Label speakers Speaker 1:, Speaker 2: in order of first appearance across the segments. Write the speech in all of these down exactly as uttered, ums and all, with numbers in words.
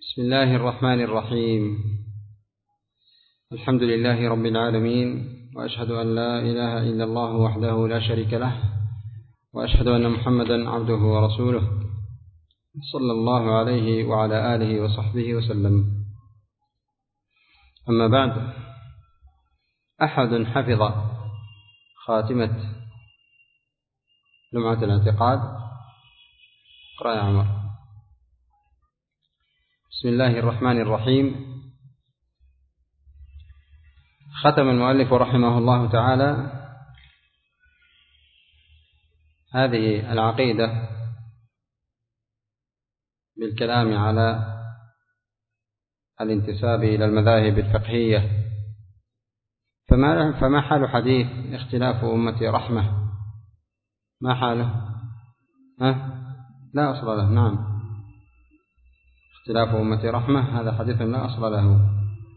Speaker 1: بسم الله الرحمن الرحيم. الحمد لله رب العالمين، وأشهد أن لا إله إلا الله وحده لا شريك له، وأشهد أن محمدا عبده ورسوله، صلى الله عليه وعلى آله وصحبه وسلم. أما بعد، أحد حفظ خاتمة لمعة الاعتقاد. اقرأ يا عمر. بسم الله الرحمن الرحيم. ختم المؤلف رحمه الله تعالى هذه العقيدة بالكلام على الانتساب إلى المذاهب الفقهية. فما فما حال حديث اختلاف أمتي رحمة؟ ما حاله؟ ها؟ لا أصل له. نعم، اختلاف أمتي رحمة، هذا حديث لا أصل له.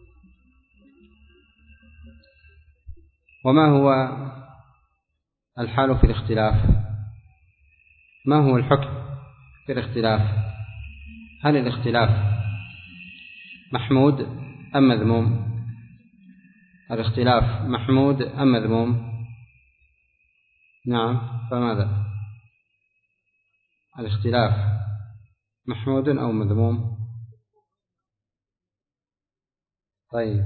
Speaker 1: وما هو الحال في الاختلاف؟ ما هو الحكم في الاختلاف؟ هل الاختلاف محمود أم مذموم؟ الاختلاف محمود أم مذموم؟ نعم، فماذا؟ الاختلاف محمود أو مذموم؟ طيب،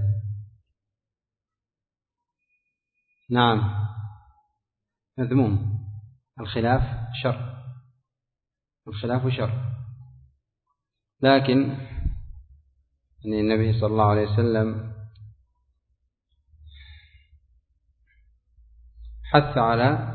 Speaker 1: نعم، مذموم. الخلاف شر، الخلاف شر. لكن يعني النبي صلى الله عليه وسلم حث على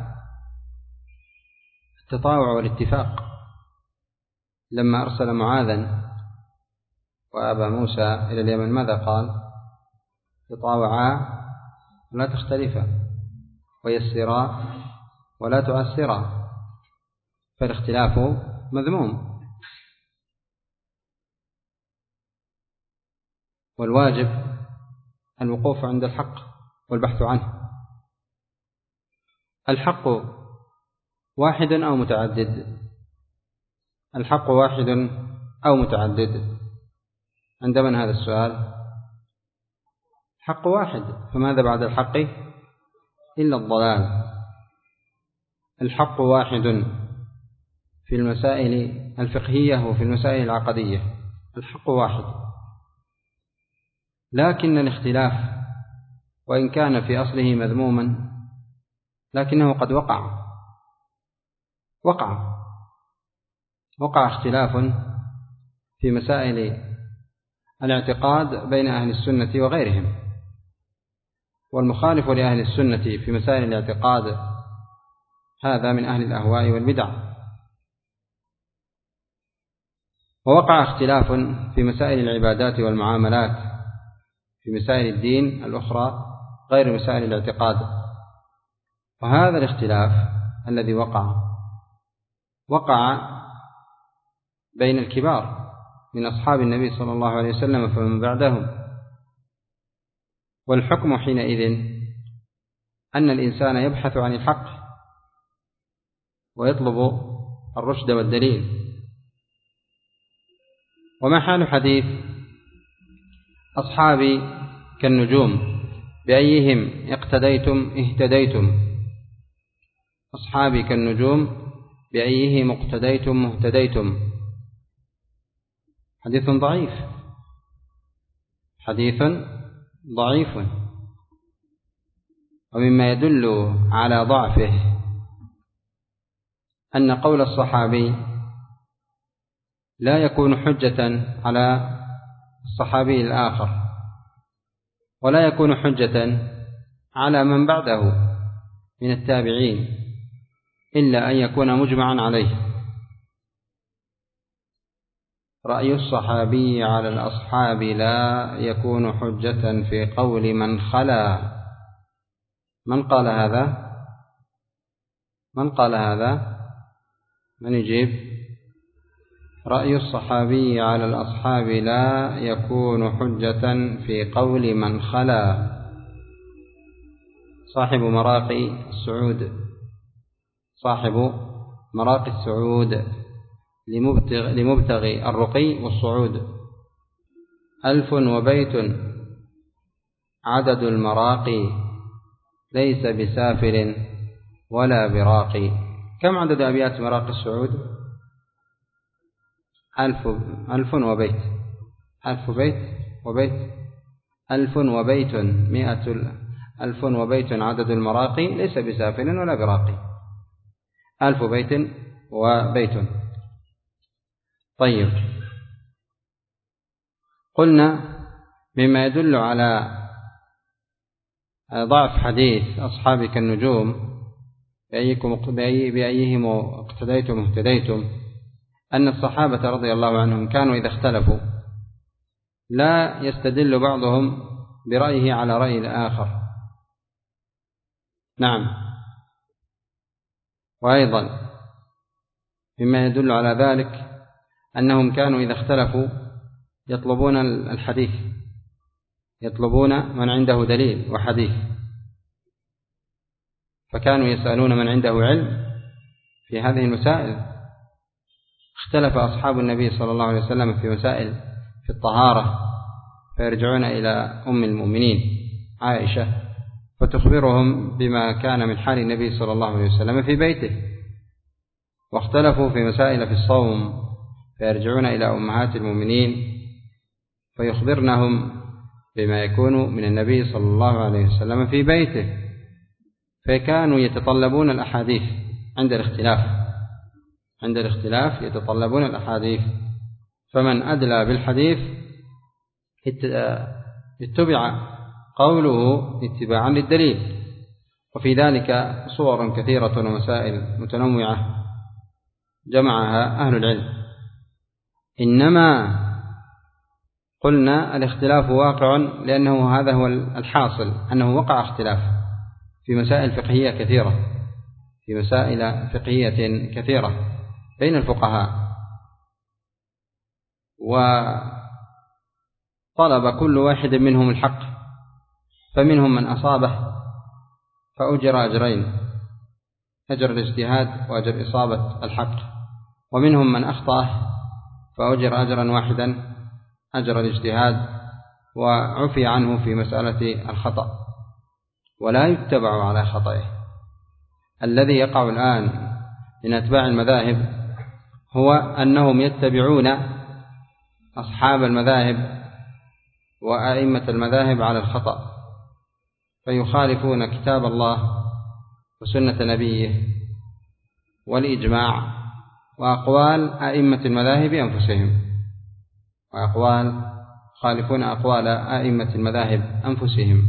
Speaker 1: التطاوع والاتفاق لما أرسل معاذا وأبا موسى إلى اليمن. ماذا قال؟ تطاوعا ولا تختلفا، ويسرا ولا تعسرا. فالاختلاف مذموم، والواجب الوقوف عند الحق والبحث عنه. الحق واحد أو متعدد؟ الحق واحد أو متعدد؟ عند من هذا السؤال؟ الحق واحد، فماذا بعد الحق إلا الضلال؟ الحق واحد في المسائل الفقهية وفي المسائل العقدية، الحق واحد. لكن الاختلاف وإن كان في أصله مذموما، لكنه قد وقع وقع وقع اختلاف في مسائل الاعتقاد بين أهل السنة وغيرهم. والمخالف لأهل السنة في مسائل الاعتقاد هذا من أهل الأهواء والبدع. ووقع اختلاف في مسائل العبادات والمعاملات، في مسائل الدين الأخرى غير مسائل الاعتقاد. وهذا الاختلاف الذي وقع وقع بين الكبار من أصحاب النبي صلى الله عليه وسلم فمن بعدهم. والحكم حينئذ أن الإنسان يبحث عن الحق ويطلب الرشد والدليل. وما حال حديث أصحابي كالنجوم بأيهم اقتديتم اهتديتم؟ أصحابي كالنجوم بأيهم اقتديتم اهتديتم؟ حديث ضعيف، حديث ضعيف. ومما يدل على ضعفه أن قول الصحابي لا يكون حجة على الصحابي الآخر، ولا يكون حجة على من بعده من التابعين، إلا أن يكون مجمعا عليه. رأي الصحابي على الأصحاب لا يكون حجة في قول من خلا. من قال هذا؟ من قال هذا؟ من يجيب؟ رأي الصحابي على الأصحاب لا يكون حجة في قول من خلا. صاحب مراقي السعود، صاحب مراقي السعود لمبتغي الرقي والصعود. ألف وبيت عدد المراقي ليس بسافل ولا براقي. كم عدد أبيات مراقي السعود؟ ألف, ألف وبيت ألف بيت وبيت ألف وبيت مئة ألف وبيت عدد المراقي ليس بسافل ولا براقي. ألف بيت وبيت. طيب، قلنا مما يدل على ضعف حديث أصحابك النجوم بأيهم اقتديتم اهتديتم أن الصحابة رضي الله عنهم كانوا إذا اختلفوا لا يستدل بعضهم برأيه على رأي الآخر. نعم. وأيضا مما يدل على ذلك أنهم كانوا إذا اختلفوا يطلبون الحديث، يطلبون من عنده دليل وحديث، فكانوا يسألون من عنده علم في هذه المسائل. اختلف أصحاب النبي صلى الله عليه وسلم في مسائل في الطهارة، فيرجعون إلى أم المؤمنين عائشة فتخبرهم بما كان من حال النبي صلى الله عليه وسلم في بيته. واختلفوا في مسائل في الصوم فيرجعون إلى أمهات المؤمنين فيخبرنهم بما يكون من النبي صلى الله عليه وسلم في بيته. فكانوا يتطلبون الأحاديث عند الاختلاف عند الاختلاف يتطلبون الأحاديث، فمن أدلى بالحديث اتبع قوله اتباعا للدليل. وفي ذلك صور كثيرة ومسائل متنوعة جمعها أهل العلم. إنما قلنا الاختلاف واقع لأنه هذا هو الحاصل، أنه وقع اختلاف في مسائل فقهية كثيرة في مسائل فقهية كثيرة بين الفقهاء، وطلب كل واحد منهم الحق، فمنهم من أصابه فأجر أجرين، أجر الاجتهاد وأجر إصابة الحق، ومنهم من أخطأ فأجر أجرا واحدا أجر الاجتهاد وعفي عنه في مسألة الخطأ ولا يتبع على خطئه. الذي يقع الآن من أتباع المذاهب هو أنهم يتبعون أصحاب المذاهب وأئمة المذاهب على الخطأ، فيخالفون كتاب الله وسنة نبيه والإجماع وأقوال أئمة المذاهب أنفسهم، وأقوال خالفون أقوال أئمة المذاهب أنفسهم.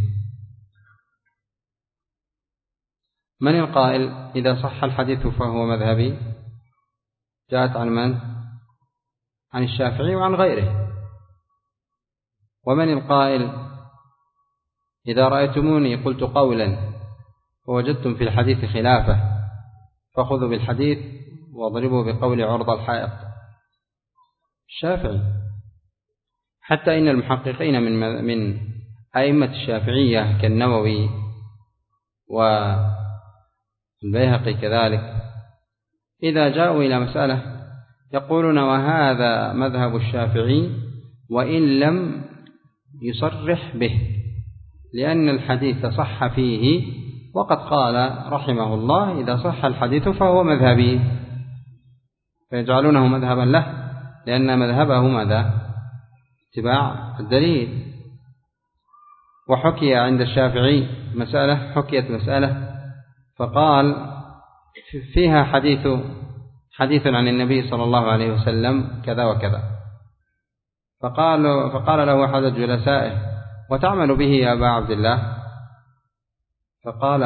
Speaker 1: من القائل إذا صح الحديث فهو مذهبي؟ جاءت عن من؟ عن الشافعي وعن غيره. ومن القائل إذا رأيتموني قلت قولا ووجدتم في الحديث خلافه فخذوا بالحديث واضربوا بقول عرض الحائط؟ الشافعي. حتى إن المحققين من من أئمة الشافعية كالنووي والبيهقي كذلك إذا جاءوا إلى مسألة يقولون وهذا مذهب الشافعي وإن لم يصرح به، لأن الحديث صح فيه وقد قال رحمه الله إذا صح الحديث فهو مذهبي، فيجعلونه مذهبا له لأن مذهبه ماذا؟ اتباع الدليل. وحكي عند الشافعي مسألة، حكيت مسألة فقال فيها حديث حديث عن النبي صلى الله عليه وسلم كذا وكذا، فقال فقال له أحد جلسائه وتعمل به يا أبا عبد الله؟ فقال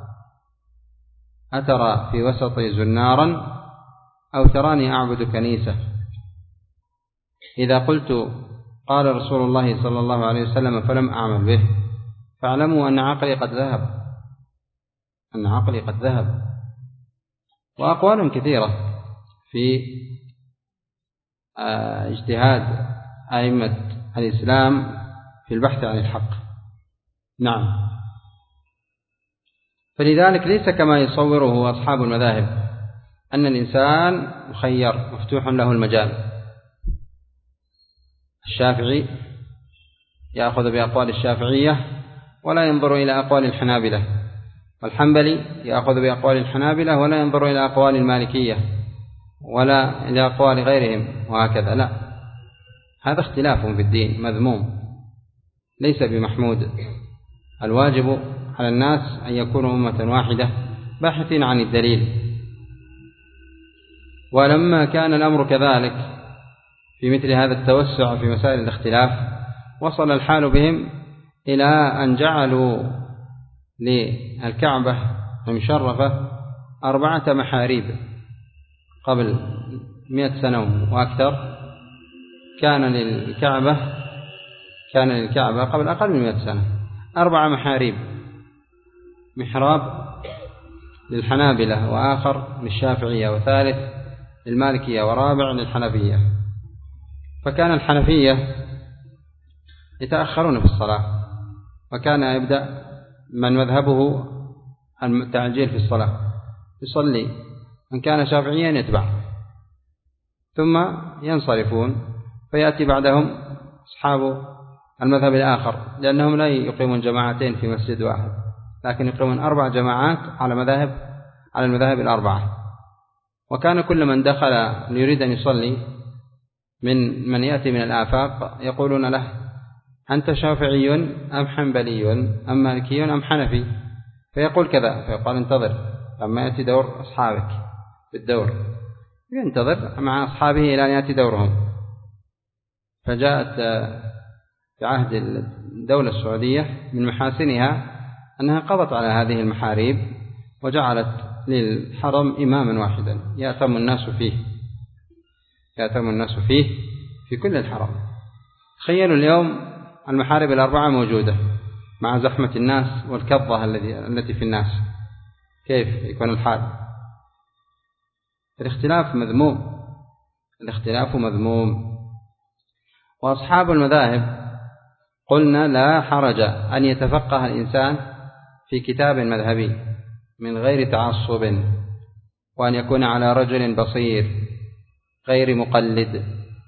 Speaker 1: أترى في وسطي زنارا أو تراني أعبد كنيسة؟ إذا قلت قال رسول الله صلى الله عليه وسلم فلم أعمل به فاعلموا أن عقلي قد ذهب أن عقلي قد ذهب. وأقوال كثيرة في اجتهاد أئمة الإسلام في البحث عن الحق. نعم. فلذلك ليس كما يصوره أصحاب المذاهب أن الإنسان مخير مفتوح له المجال. الشافعي يأخذ بأقوال الشافعية ولا ينظر إلى أقوال الحنابلة، والحنبلي يأخذ بأقوال الحنابلة ولا ينظر إلى أقوال المالكية ولا إلى أقوال غيرهم، وهكذا. لا، هذا اختلاف في الدين مذموم ليس بمحمود. الواجب على الناس أن يكونوا أمة واحدة باحثين عن الدليل. ولما كان الأمر كذلك في مثل هذا التوسع في مسائل الاختلاف، وصل الحال بهم إلى أن جعلوا للكعبة المشرفة أربعة محاريب. قبل مئة سنة وأكثر كان للكعبة كان للكعبة قبل أقل من مئة سنة أربع محاريب، محراب للحنابلة، وآخر للشافعية، وثالث للمالكية، ورابع للحنفية. فكان الحنفية يتأخرون في الصلاة، وكان يبدأ من مذهبه التعجيل في الصلاة يصلي، من كان شافعيا يتبع، ثم ينصرفون، فيأتي بعدهم أصحاب المذهب الآخر، لأنهم لا يقيمون جماعتين في مسجد واحد، لكن يقيمون أربع جماعات على مذاهب على المذاهب الأربعة. وكان كل من دخل ليريد أن يصلي من من يأتي من الآفاق يقولون له: أنت شافعي أم حنبلي أم مالكي أم حنفي؟ فيقول كذا، فيقال: انتظر لما يأتي دور أصحابك بالدور، ينتظر مع أصحابه إلى أن يأتي دورهم. فجاءت في عهد الدولة السعودية من محاسنها أنها قضت على هذه المحاريب وجعلت للحرم إماما واحدا يأتم الناس فيه يأتم الناس فيه في كل الحرم. تخيلوا اليوم المحارب الأربعة موجودة مع زحمة الناس والكظة التي في الناس، كيف يكون الحال؟ الاختلاف مذموم الاختلاف مذموم وأصحاب المذاهب قلنا لا حرج أن يتفقه الإنسان في كتاب مذهبي من غير تعصب، وأن يكون على رجل بصير غير مقلد.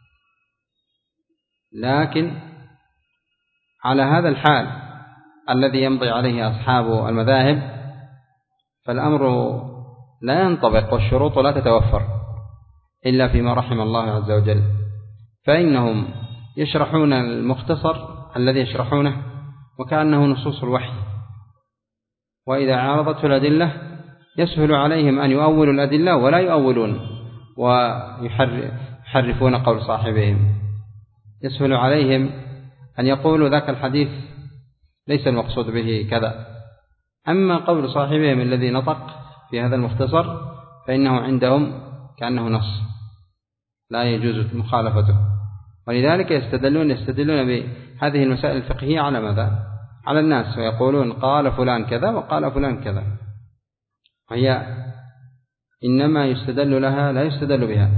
Speaker 1: لكن على هذا الحال الذي يمضي عليه أصحاب المذاهب فالأمر لا ينطبق والشروط لا تتوفر إلا فيما رحم الله عز وجل، فإنهم يشرحون المختصر الذي يشرحونه وكأنه نصوص الوحي، وإذا عارضته الأدلة يسهل عليهم أن يؤولوا الأدلة ولا يؤولون ويحرفون قول صاحبهم، يسهل عليهم أن يقولوا ذاك الحديث ليس المقصود به كذا، أما قول صاحبهم الذي نطق في هذا المختصر فإنه عندهم كأنه نص لا يجوز مخالفته. ولذلك يستدلون يستدلون بهذه المسائل الفقهية على ماذا؟ على الناس، ويقولون قال فلان كذا وقال فلان كذا، وهي إنما يستدل لها لا يستدل بها.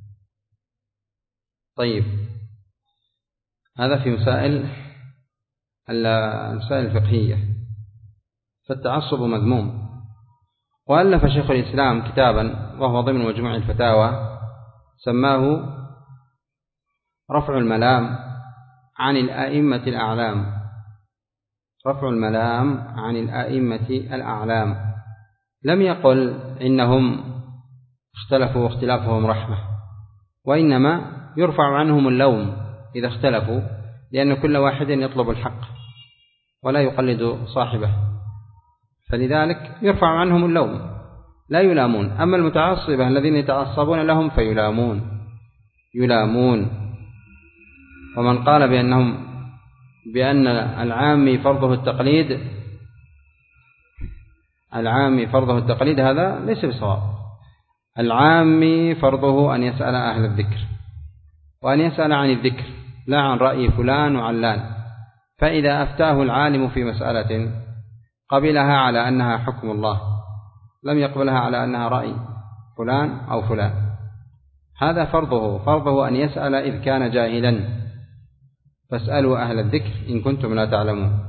Speaker 1: طيب، هذا في مسائل المسائل الفقهية، فالتعصب مذموم. وألف شيخ الإسلام كتابا وهو ضمن مجموع الفتاوى سماه رفع الملام عن الأئمة الأعلام رفع الملام عن الأئمة الأعلام. لم يقل إنهم اختلفوا واختلافهم رحمة، وإنما يرفع عنهم اللوم إذا اختلفوا، لأن كل واحد يطلب الحق ولا يقلد صاحبه، فلذلك يرفع عنهم اللوم لا يلامون. أما المتعصبة الذين يتعصبون لهم فيلامون يلامون ومن قال بأنهم بأن العامي فرضه التقليد العامي فرضه التقليد هذا ليس بصواب. العامي فرضه أن يسأل أهل الذكر، وأن يسأل عن الذكر لا عن رأي فلان وعلان. فإذا أفتاه العالم في مسألة قبلها على أنها حكم الله، لم يقبلها على أنها رأي فلان أو فلان، هذا فرضه فرضه أن يسأل إذ كان جاهلا، فاسألوا أهل الذكر إن كنتم لا تعلمون.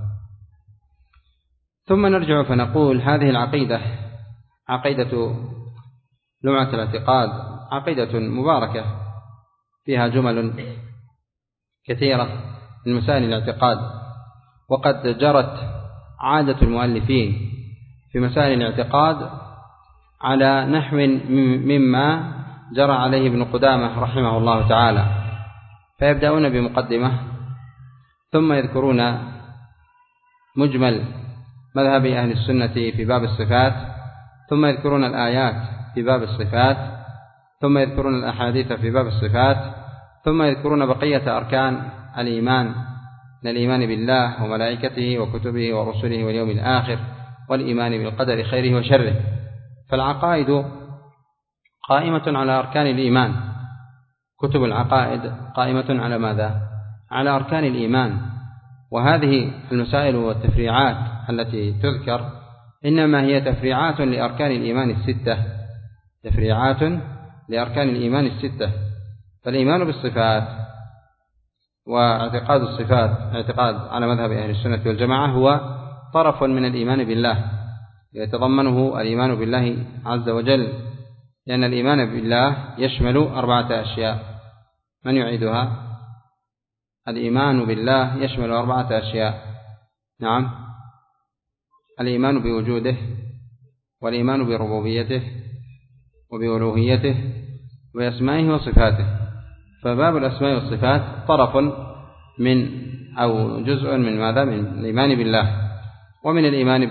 Speaker 1: ثم نرجع فنقول هذه العقيدة عقيدة لمعة الاعتقاد عقيدة مباركة فيها جمل كثيرة من مسائل الاعتقاد، وقد جرت عادة المؤلفين في مسائل الاعتقاد على نحو مما جرى عليه ابن قدامة رحمه الله تعالى، فيبدأون بمقدمة ثم يذكرون مجمل مذهب أهل السنة في باب الصفات، ثم يذكرون الآيات في باب الصفات، ثم يذكرون الأحاديث في باب الصفات، ثم يذكرون بقية أركان الإيمان من الإيمان بالله وملائكته وكتبه ورسله واليوم الآخر والإيمان بالقدر خيره وشره. فالعقائد قائمة على أركان الإيمان، كتب العقائد قائمة على ماذا؟ على أركان الإيمان. وهذه المسائل والتفريعات التي تذكر إنما هي تفريعات لأركان الإيمان الستة، تفريعات لأركان الإيمان الستة. فالإيمان بالصفات واعتقاد الصفات اعتقاد على مذهب أهل السنة والجماعة هو طرف من الإيمان بالله، يتضمنه الإيمان بالله عز وجل، لأن الإيمان بالله يشمل أربعة أشياء. من يعيدها؟ الإيمان بالله يشمل أربعة أشياء. نعم، الإيمان بوجوده، والإيمان بربوبيته، وبألوهيته، وبأسمائه وصفاته. فباب الأسماء والصفات طرف من أو جزء من ماذا؟ من الإيمان بالله. ومن الإيمان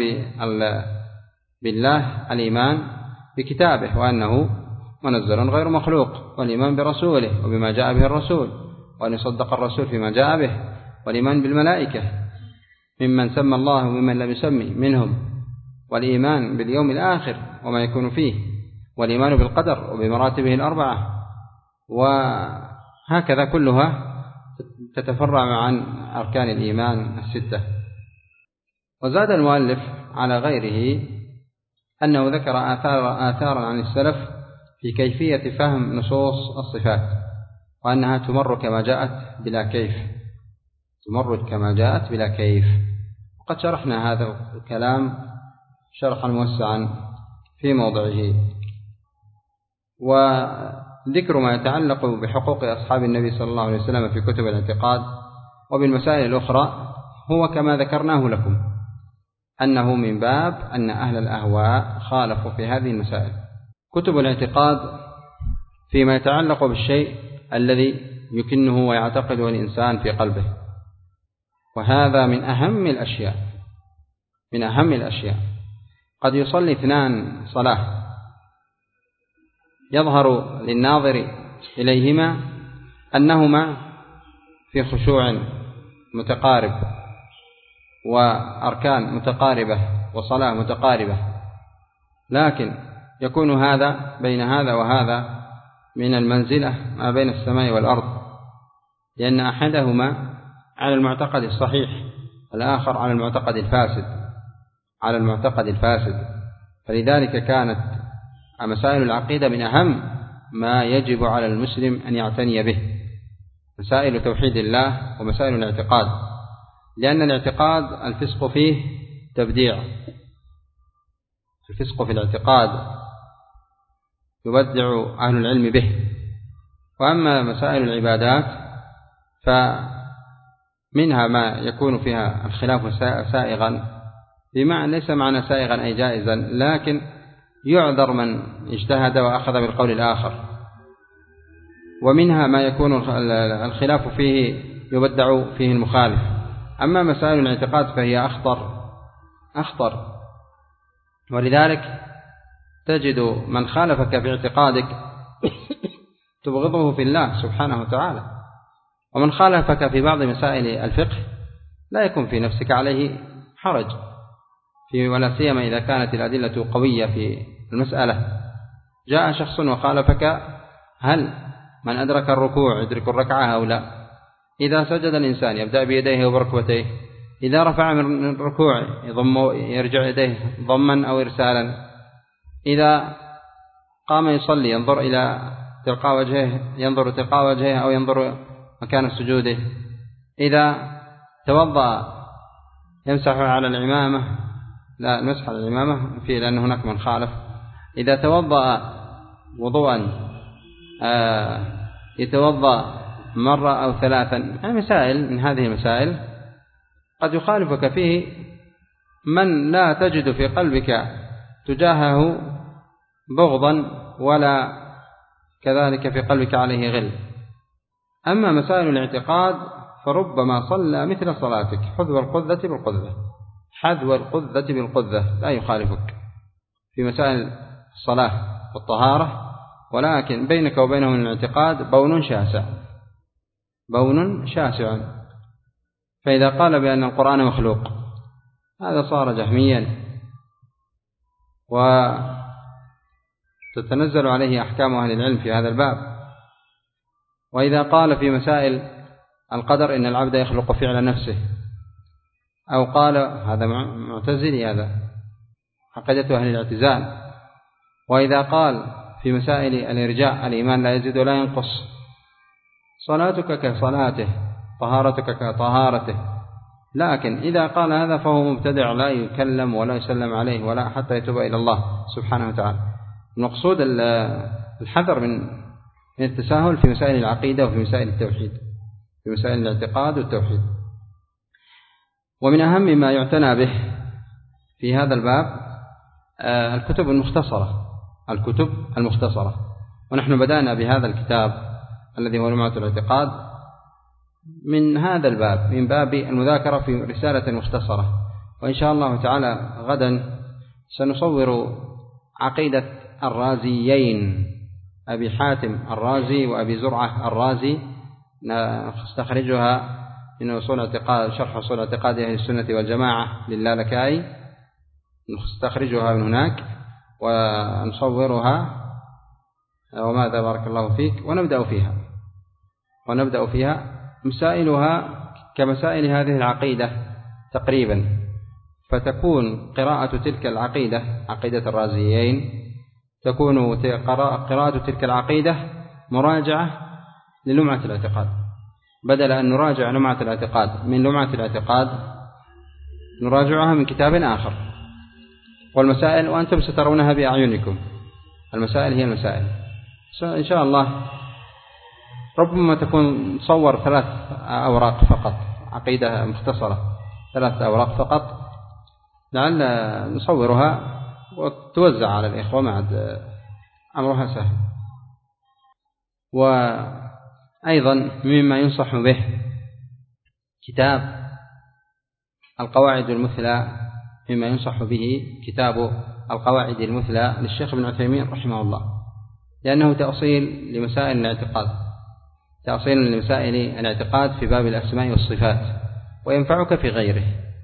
Speaker 1: بالله الإيمان بكتابه وأنه منزل غير مخلوق، والإيمان برسوله وبما جاء به الرسول، وأن يصدق الرسول فيما جاء به، والإيمان بالملائكة ممن سمى الله وممن لم يسمي منهم، والإيمان باليوم الآخر وما يكون فيه، والإيمان بالقدر وبمراتبه الأربعة. وهكذا كلها تتفرع عن أركان الإيمان الستة. وزاد المؤلف على غيره أنه ذكر آثار آثارا عن السلف في كيفية فهم نصوص الصفات، وأنها تمر كما جاءت بلا كيف، تمر كما جاءت بلا كيف. وقد شرحنا هذا الكلام شرحا موسعا في موضعه. وذكر ما يتعلق بحقوق أصحاب النبي صلى الله عليه وسلم في كتب الاعتقاد وبالمسائل الأخرى هو كما ذكرناه لكم، أنه من باب أن أهل الأهواء خالفوا في هذه المسائل. كتب الاعتقاد فيما يتعلق بالشيء الذي يكنه ويعتقده الإنسان في قلبه، وهذا من أهم الأشياء، من أهم الأشياء. قد يصلي اثنان صلاة يظهر للناظر إليهما أنهما في خشوع متقارب وأركان متقاربة وصلاة متقاربة، لكن يكون هذا بين هذا وهذا من المنزلة ما بين السماء والأرض، لأن أحدهما على المعتقد الصحيح والآخر على المعتقد الفاسد، على المعتقد الفاسد. فلذلك كانت مسائل العقيدة من أهم ما يجب على المسلم أن يعتني به، مسائل توحيد الله ومسائل الاعتقاد، لأن الاعتقاد الفسق فيه تبديع، الفسق في الاعتقاد يبدع أهل العلم به. وأما مسائل العبادات فمنها ما يكون فيها الخلاف سائغا، بمعنى ليس معنى سائغا أي جائزا، لكن يعذر من اجتهد وأخذ بالقول الآخر. ومنها ما يكون الخلاف فيه يبدع فيه المخالف. أما مسائل الاعتقاد فهي أخطر أخطر ولذلك تجد من خالفك في اعتقادك تبغضه في الله سبحانه وتعالى، ومن خالفك في بعض مسائل الفقه لا يكون في نفسك عليه حرج، في ولا سيما إذا كانت الأدلة قوية في المسألة. جاء شخص وخالفك، هل من أدرك الركوع يدرك الركعة أو لا؟ إذا سجد الإنسان يبدأ بيديه وبركبتيه، إذا رفع من الركوع يضم يرجع يديه ضما أو إرسالا، إذا قام يصلي ينظر إلى تلقاء وجهه ينظر تلقاء وجهه أو ينظر مكان سجوده، إذا توضأ يمسح على العمامة، لا المسح على العمامة فيه لأن هناك من خالف، إذا توضأ وضوءا آه يتوضأ مرة أو ثلاثا، يعني مسائل من هذه المسائل قد يخالفك فيه من لا تجد في قلبك تجاهه بغضا ولا كذلك في قلبك عليه غل. أما مسائل الاعتقاد فربما صلى مثل صلاتك حذو القذة بالقذة، حذو القذة بالقذة، لا يخالفك في مسائل الصلاة والطهارة، ولكن بينك وبينه من الاعتقاد بون شاسع، بون شاسع. فإذا قال بأن القرآن مخلوق هذا صار جهميا وتتنزل عليه أحكام أهل العلم في هذا الباب. وإذا قال في مسائل القدر إن العبد يخلق فعل نفسه، أو قال هذا معتزلي، هذا عقيدة أهل الاعتزال. وإذا قال في مسائل الإرجاء الإيمان لا يزيد ولا ينقص، صلاتك كصلاته، طهارتك كطهارته، لكن إذا قال هذا فهو مبتدع لا يكلم ولا يسلم عليه ولا حتى يتوب إلى الله سبحانه وتعالى. المقصود الحذر من التساهل في مسائل العقيدة وفي مسائل التوحيد، في مسائل الاعتقاد والتوحيد. ومن أهم ما يعتنى به في هذا الباب الكتب المختصرة، الكتب المختصرة. ونحن بدأنا بهذا الكتاب الذي هو لمعة الاعتقاد من هذا الباب، من باب المذاكرة في رسالة مختصرة. وإن شاء الله تعالى غدا سنصور عقيدة الرازيين، أبي حاتم الرازي وأبي زرعة الرازي، نستخرجها من أصول اعتقاد، شرح أصول اعتقاد أهل السنة والجماعة للالكائي، نستخرجها من هناك ونصورها. وماذا بارك الله فيك، ونبدأ فيها ونبدأ فيها مسائلها كمسائل هذه العقيدة تقريبا، فتكون قراءة تلك العقيدة عقيدة الرازيين تكون قراءة تلك العقيدة مراجعة للمعة الاعتقاد، بدل أن نراجع لمعة الاعتقاد من لمعة الاعتقاد نراجعها من كتاب آخر. والمسائل وأنتم سترونها بأعينكم، المسائل هي المسائل إن شاء الله. ربما تكون صور ثلاث أوراق فقط، عقيدة مختصرة ثلاث أوراق فقط، لعل نصورها وتوزع على الإخوة، معد أمرها سهل. وأيضا مما ينصح به كتاب القواعد المثلى، مما ينصح به كتاب القواعد المثلى للشيخ ابن عثيمين رحمه الله، لأنه تأصيل لمسائل الاعتقاد، تأصيل لمسائل الاعتقاد في باب الأسماء والصفات، وينفعك في غيره.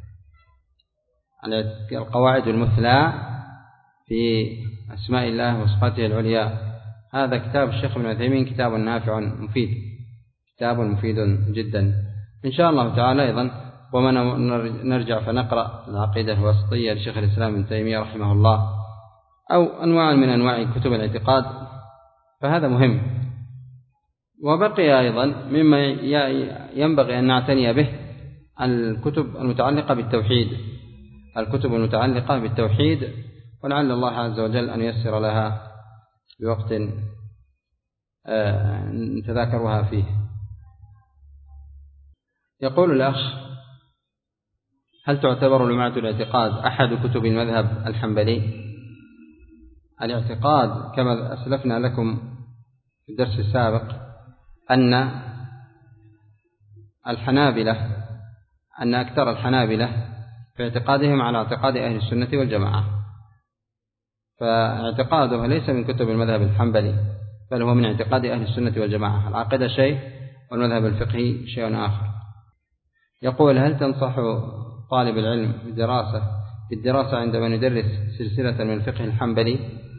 Speaker 1: القواعد المثلى في أسماء الله وصفاته العليا، هذا كتاب الشيخ ابن عثيمين كتاب نافع مفيد، كتاب مفيد جدا إن شاء الله تعالى. أيضا وما نرجع فنقرأ العقيدة الواسطية لشيخ الإسلام ابن تيمية رحمه الله، أو أنواع من أنواع كتب الاعتقاد، فهذا مهم. وبقي أيضا مما ينبغي أن نعتني به الكتب المتعلقة بالتوحيد، الكتب المتعلقة بالتوحيد، ولعل الله عز وجل أن ييسر لها بوقت نتذاكرها فيه. يقول الأخ: هل تعتبر لمعة الاعتقاد أحد كتب المذهب الحنبلي؟ الاعتقاد كما أسلفنا لكم في الدرس السابق أن الحنابلة أن أكثر الحنابلة في اعتقادهم على اعتقاد أهل السنة والجماعة، فاعتقاده ليس من كتب المذهب الحنبلي، بل هو من اعتقاد أهل السنة والجماعة. العقيدة شيء والمذهب الفقهي شيء آخر. يقول: هل تنصح طالب العلم بالدراسة بالدراسة عندما ندرس سلسلة من الفقه الحنبلي؟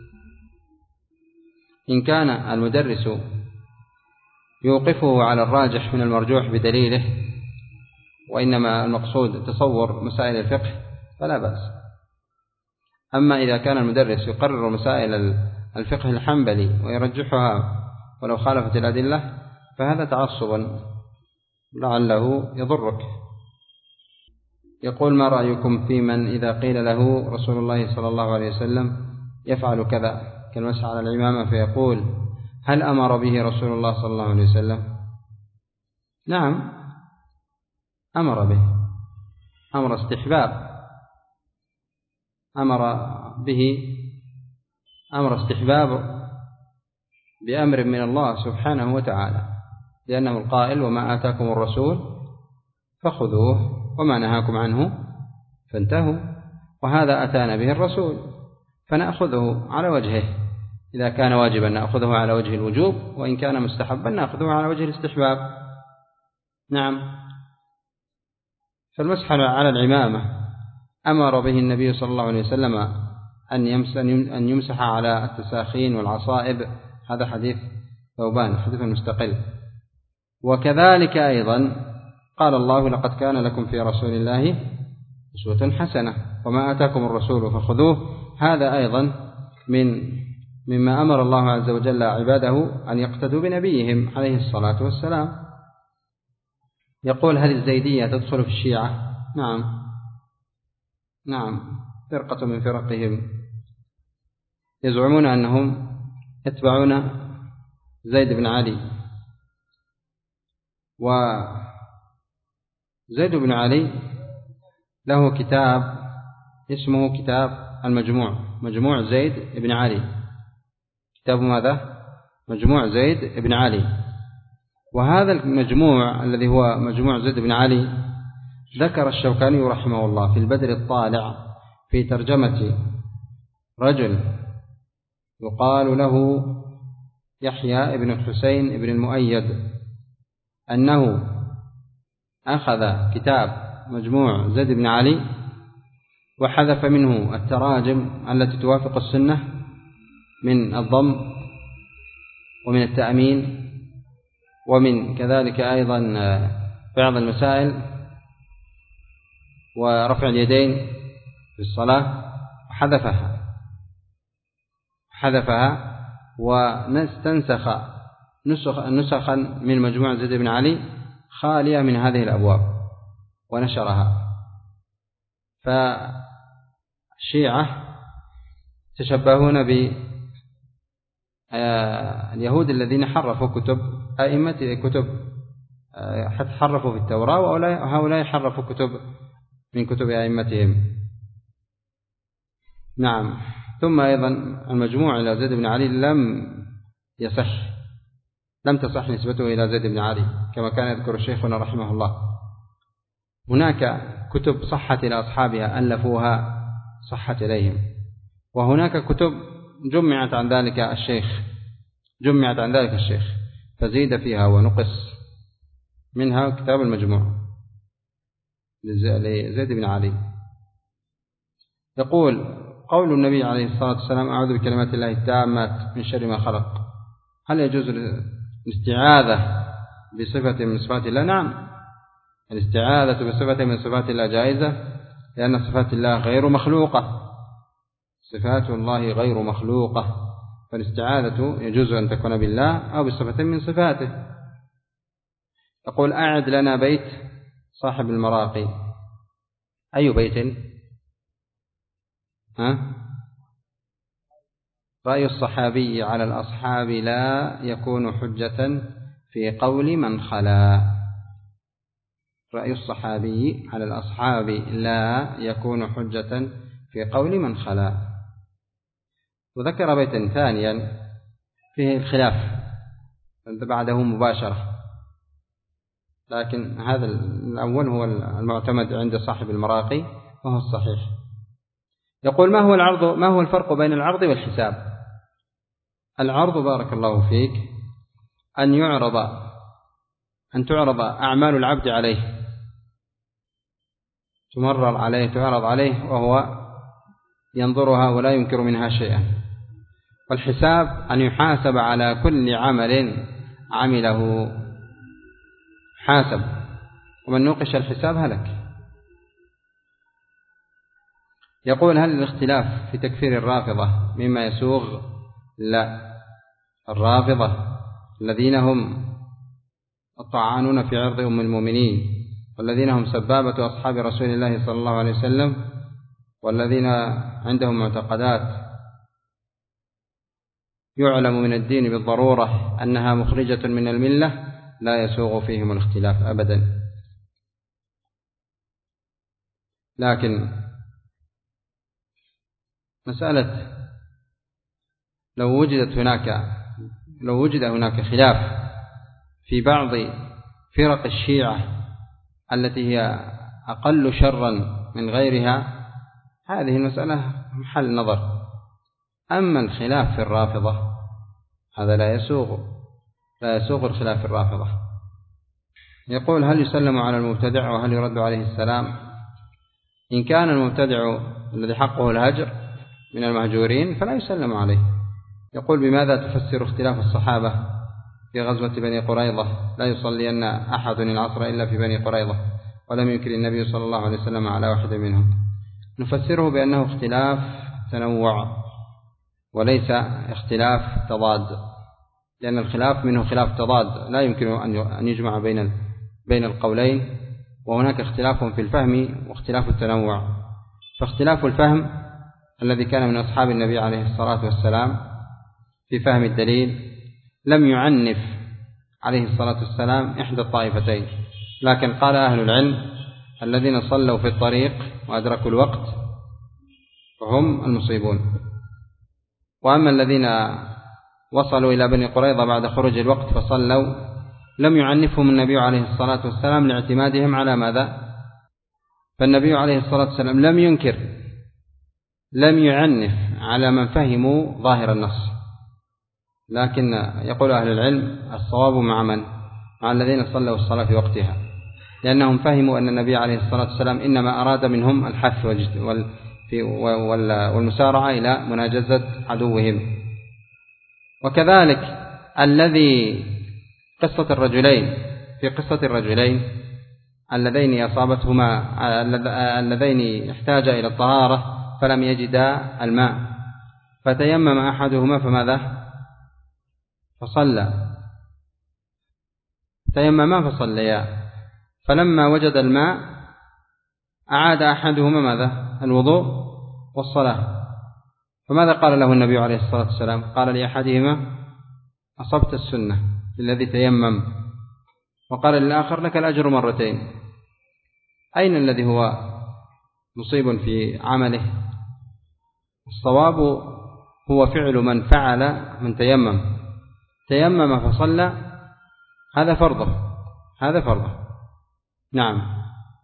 Speaker 1: إن كان المدرس يوقفه على الراجح من المرجوح بدليله، وإنما المقصود تصور مسائل الفقه، فلا بأس. أما إذا كان المدرس يقرر مسائل الفقه الحنبلي ويرجحها ولو خالفت الأدلة، فهذا تعصبا لعله يضرك. يقول: ما رأيكم في من إذا قيل له رسول الله صلى الله عليه وسلم يفعل كذا كالمسح على العمامة، فيقول: هل أمر به رسول الله صلى الله عليه وسلم؟ نعم أمر به أمر استحباب، أمر به أمر استحباب بأمر من الله سبحانه وتعالى، لأنه القائل: وما آتاكم الرسول فخذوه وما نهاكم عنه فانتهوا. وهذا أتانا به الرسول فنأخذه على وجهه، إذا كان واجبا نأخذه على وجه الوجوب، وإن كان مستحبا نأخذه على وجه الاستحباب. نعم. فالمسح على العمامة أمر به النبي صلى الله عليه وسلم أن يمسح على التساخين والعصائب، هذا حديث ثوبان حديث مستقل. وكذلك أيضا قال الله: لقد كان لكم في رسول الله أسوة حسنة وما آتاكم الرسول فخذوه. هذا أيضا من مما أمر الله عز وجل عباده أن يقتدوا بنبيهم عليه الصلاة والسلام. يقول: هل الزيدية تدخل في الشيعة؟ نعم نعم فرقة من فرقهم يزعمون أنهم يتبعون زيد بن علي، وزيد بن علي له كتاب اسمه كتاب المجموع، مجموع زيد بن علي. كتاب ماذا؟ مجموع زيد بن علي. وهذا المجموع الذي هو مجموع زيد بن علي ذكر الشوكاني رحمه الله في البدر الطالع في ترجمة رجل يقال له يحيى بن الحسين بن المؤيد أنه أخذ كتاب مجموع زيد بن علي وحذف منه التراجم التي توافق السنة من الضم ومن التأمين ومن كذلك أيضا بعض المسائل ورفع اليدين في الصلاة، حذفها حذفها واستنسخ نسخا من مجموع زيد بن علي خالية من هذه الأبواب ونشرها. فالشيعة تشبهون باليهود الذين حرفوا كتب أئمة كتب حتى حرفوا في التوراة، وهؤلاء حرفوا كتب من كتب أئمتهم. نعم. ثم أيضا المجموع إلى زيد بن علي لم يصح لم تصح نسبته إلى زيد بن علي كما كان يذكر شيخنا رحمه الله. هناك كتب صحت إلى أصحابها ألفوها صحت إليهم، وهناك كتب جمعت عن ذلك الشيخ جمعت عن ذلك الشيخ فزيد فيها ونقص، منها كتاب المجموع لزيد بن علي. يقول: قول النبي عليه الصلاة والسلام: أعوذ بكلمات الله التامات من شر ما خلق، هل يجوز الاستعاذة بصفة من صفات الله؟ نعم، الاستعاذة بصفة من صفات الله جائزة، لأن صفات الله غير مخلوقة، صفات الله غير مخلوقة، فالاستعاذة يجوز أن تكون بالله أو بصفة من صفاته. يقول: أعد لنا بيت صاحب المراقي. أي بيت؟ ها؟ رأي الصحابي على الأصحاب لا يكون حجة في قول من خلا. رأي الصحابي على الأصحاب لا يكون حجة في قول من خلا. وذكر بيتا ثانيا فيه الخلاف بعده مباشرة، لكن هذا الأول هو المعتمد عند صاحب المراقي وهو الصحيح. يقول: ما هو العرض ما هو الفرق بين العرض والحساب؟ العرض بارك الله فيك أن يعرض أن تعرض أعمال العبد عليه، تمرر عليه تعرض عليه وهو ينظرها ولا ينكر منها شيئا. والحساب أن يحاسب على كل عمل عمله، حاسب، ومن نوقش الحساب هلك. يقول: هل الاختلاف في تكفير الرافضة مما يسوغ؟ لا، الرافضة الذين هم الطعانون في عرض أم المؤمنين، والذين هم سبابة أصحاب رسول الله صلى الله عليه وسلم، والذين عندهم معتقدات يعلم من الدين بالضرورة أنها مخرجة من الملة، لا يسوغ فيهم الاختلاف أبدا. لكن مسألة لو وجدت هناك لو وجد هناك خلاف في بعض فرق الشيعة التي هي أقل شرا من غيرها، هذه المسألة محل نظر. أما الخلاف في الرافضة هذا لا يسوغ لا يسوغ الخلاف في الرافضة. يقول: هل يسلم على المبتدع وهل يرد عليه السلام؟ إن كان المبتدع الذي حقه الهجر من المهجورين فلا يسلم عليه. يقول: بماذا تفسر اختلاف الصحابة في غزوة بني قريظة؟ لا يصلين أحد العصر إلا في بني قريظة ولم ينكر النبي صلى الله عليه وسلم على واحد منهم. نفسره بأنه اختلاف تنوع وليس اختلاف تضاد، لأن الخلاف منه خلاف تضاد لا يمكن أن يجمع بين بين القولين، وهناك اختلاف في الفهم واختلاف التنوع. فاختلاف الفهم الذي كان من أصحاب النبي عليه الصلاة والسلام في فهم الدليل لم يعنف عليه الصلاة والسلام إحدى الطائفتين، لكن قال أهل العلم: الذين صلوا في الطريق وأدركوا الوقت فهم المصيبون. وأما الذين وصلوا إلى بني قريظة بعد خروج الوقت فصلوا لم يعنفهم النبي عليه الصلاة والسلام لاعتمادهم على ماذا؟ فالنبي عليه الصلاة والسلام لم ينكر لم يعنف على من فهموا ظاهر النص، لكن يقول أهل العلم: الصواب مع من؟ مع الذين صلوا الصلاة في وقتها، لأنهم فهموا أن النبي عليه الصلاة والسلام إنما أراد منهم الحث والمسارعة إلى مناجزة عدوهم. وكذلك الذي قصة الرجلين في قصة الرجلين اللذين أصابتهما اللذين احتاجا إلى الطهارة فلم يجدا الماء فتيمم أحدهما فماذا؟ فصلى تيمما فصليا، فلما وجد الماء أعاد أحدهما ماذا؟ الوضوء والصلاة. فماذا قال له النبي عليه الصلاة والسلام؟ قال لأحدهما: أصبت السنة الذي تيمم، وقال للآخر: لك الأجر مرتين. أين الذي هو مصيب في عمله؟ الصواب هو فعل من فعل من تيمم تيمم فصلى، هذا فرضه هذا فرضه نعم.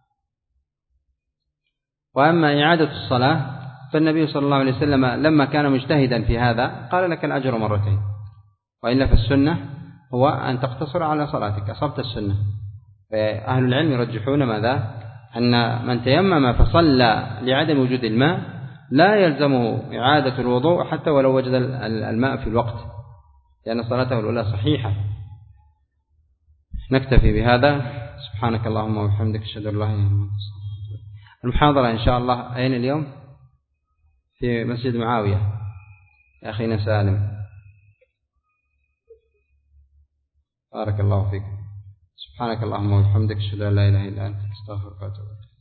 Speaker 1: وأما إعادة الصلاة فالنبي صلى الله عليه وسلم لما كان مجتهدا في هذا قال: لك الأجر مرتين. وإلا في السنة هو أن تقتصر على صلاتك، أصبت السنة. فأهل العلم يرجحون ماذا؟ أن من تيمم فصلى لعدم وجود الماء لا يلزمه إعادة الوضوء حتى ولو وجد الماء في الوقت، لأن صلاته الأولى صحيحة. نكتفي بهذا. سبحانك اللهم وبحمدك، أشهد أن لا إله إلا أنت. المحاضرة إن شاء الله أين اليوم؟ في مسجد معاوية يا أخينا سالم. بارك الله فيك. سبحانك اللهم وبحمدك، أشهد أن لا إله إلا أنت، أستغفرك وأتوب إليك.